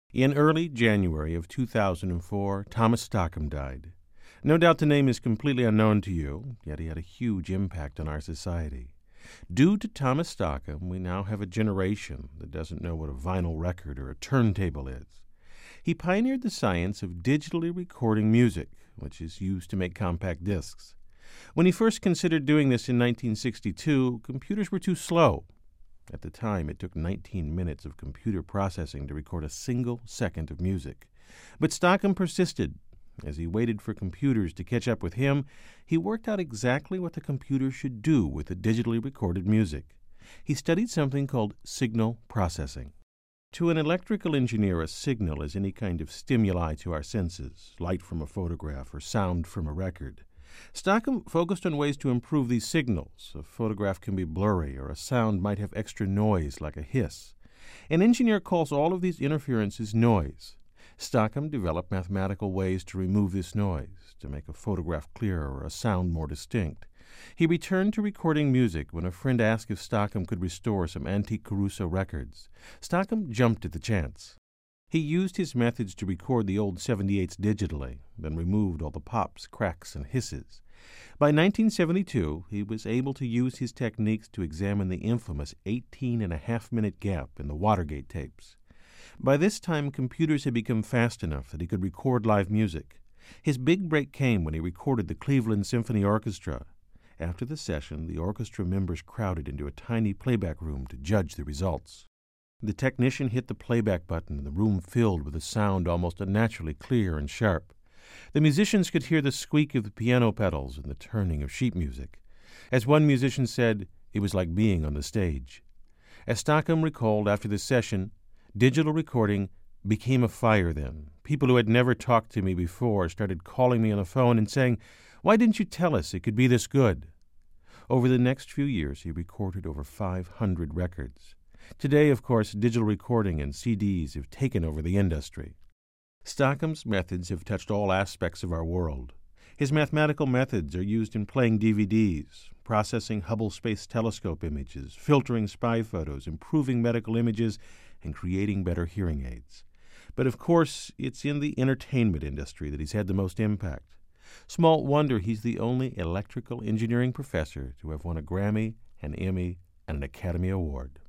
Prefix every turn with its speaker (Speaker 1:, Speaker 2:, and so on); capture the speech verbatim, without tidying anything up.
Speaker 1: In early January of two thousand four, Thomas Stockham died. No doubt the name is completely unknown to you, yet he had a huge impact on our society. Due to Thomas Stockham, we now have a generation that doesn't know what a vinyl record or a turntable is. He pioneered the science of digitally recording music, which is used to make compact discs. When he first considered doing this in nineteen sixty-two, computers were too slow. At the time, it took nineteen minutes of computer processing to record a single second of music. But Stockham persisted. As he waited for computers to catch up with him, he worked out exactly what the computer should do with the digitally recorded music. He studied something called signal processing. To an electrical engineer, a signal is any kind of stimuli to our senses, light from a photograph or sound from a record. Stockham focused on ways to improve these signals. A photograph can be blurry, or a sound might have extra noise like a hiss. An engineer calls all of these interferences noise. Stockham developed mathematical ways to remove this noise, to make a photograph clearer or a sound more distinct. He returned to recording music when a friend asked if Stockham could restore some antique Caruso records. Stockham jumped at the chance. He used his methods to record the old seventy-eights digitally, then removed all the pops, cracks, and hisses. By nineteen seventy-two, he was able to use his techniques to examine the infamous eighteen and a half minute gap in the Watergate tapes. By this time, computers had become fast enough that he could record live music. His big break came when he recorded the Cleveland Symphony Orchestra. After the session, the orchestra members crowded into a tiny playback room to judge the results. The technician hit the playback button, and the room filled with a sound almost unnaturally clear and sharp. The musicians could hear the squeak of the piano pedals and the turning of sheet music. As one musician said, it was like being on the stage. As Stockham recalled after the session, digital recording became a fire then. People who had never talked to me before started calling me on the phone and saying, "Why didn't you tell us it could be this good?" Over the next few years, he recorded over five hundred records. Today, of course, digital recording and C Ds have taken over the industry. Stockham's methods have touched all aspects of our world. His mathematical methods are used in playing D V Ds, processing Hubble Space Telescope images, filtering spy photos, improving medical images, and creating better hearing aids. But of course, it's in the entertainment industry that he's had the most impact. Small wonder he's the only electrical engineering professor to have won a Grammy, an Emmy, and an Academy Award.